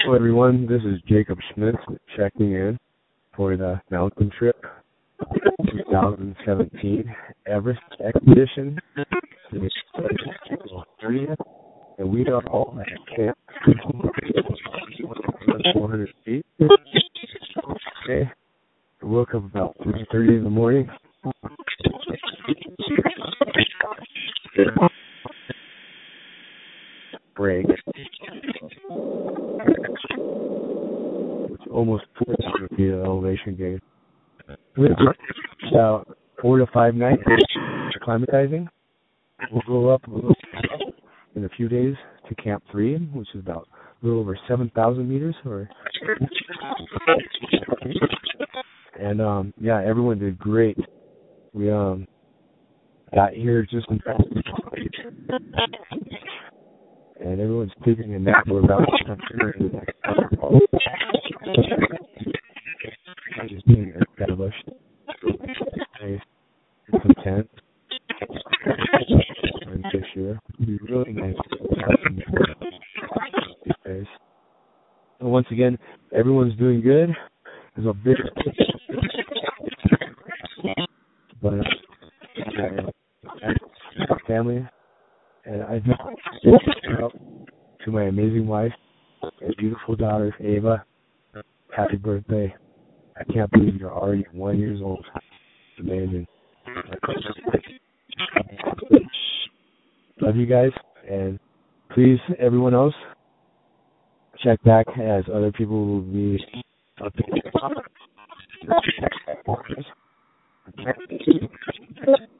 Hello, everyone. This is Jacob Schmitz checking in for the mountain trip 2017 Everest Expedition. It's April 30th, and we are all at camp 400 feet. Okay. We woke up about 3:30 in the morning. Break. It's almost 4,000 feet of elevation gain. About 4 to 5 nights acclimatizing. We'll go up a little in a few days to Camp 3, which is about a little over 7,000 meters. And yeah, everyone did great. We got here just in time. And everyone's taking a nap. We're about to come through the next hour. I'm just being established. Nice. Content. And this year. It'd be really nice these days. And once again, everyone's doing good. There's a big but family, and I just to my amazing wife and beautiful daughter Ava, happy birthday! I can't believe you're already 1 year old. It's amazing. Love you guys, and please, everyone else, check back as other people will be updated.